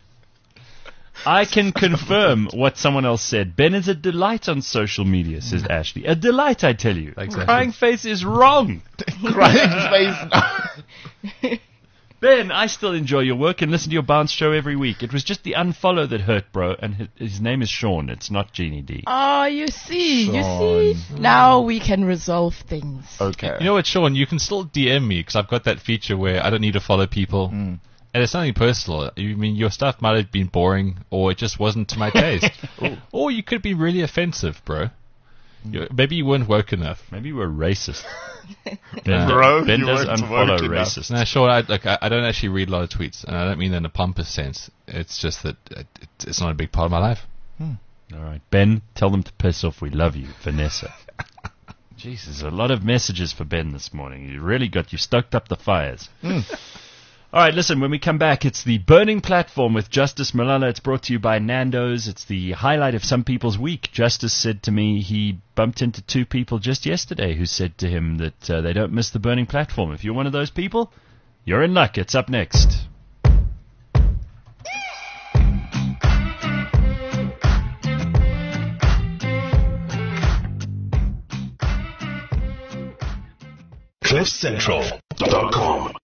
I can confirm what someone else said. Ben is a delight on social media, says Ashley. A delight, I tell you. Exactly. Crying face is wrong. Crying face. Ben, I still enjoy your work and listen to your Bounce show every week. It was just the unfollow that hurt, bro. And his, his name is Sean. It's not Jeannie D. Oh, you see, Sean. you see. Now we can resolve things. Okay. You know what, Sean? You can still D M me because I've got that feature where I don't need to follow people. Mm. And it's nothing personal. You mean your stuff might have been boring, or it just wasn't to my taste, or you could be really offensive, bro. You, maybe you weren't woke enough. Maybe you were racist. No. Ben, Bro, Ben you does weren't unfollow woke enough. racist. No, sure. I, like, I, I don't actually read a lot of tweets, and I don't mean that in a pompous sense. It's just that it, it, it's not a big part of my life. Hmm. All right, Ben, tell them to piss off. We love you, Vanessa. Jesus, a lot of messages for Ben this morning. You really got you stoked up the fires. Mm. All right, listen, when we come back, it's the Burning Platform with Justice Malala. It's brought to you by Nando's. It's the highlight of some people's week. Justice said to me he bumped into two people just yesterday who said to him that uh, they don't miss the Burning Platform. If you're one of those people, you're in luck. It's up next. cliff central dot com